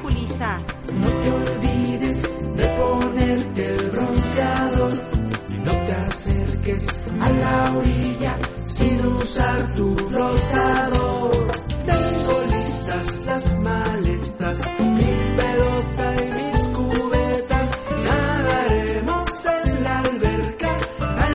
Julissa. No te olvides de ponerte el bronceador y no te acerques a la orilla sin usar tu flotador. Tengo listas las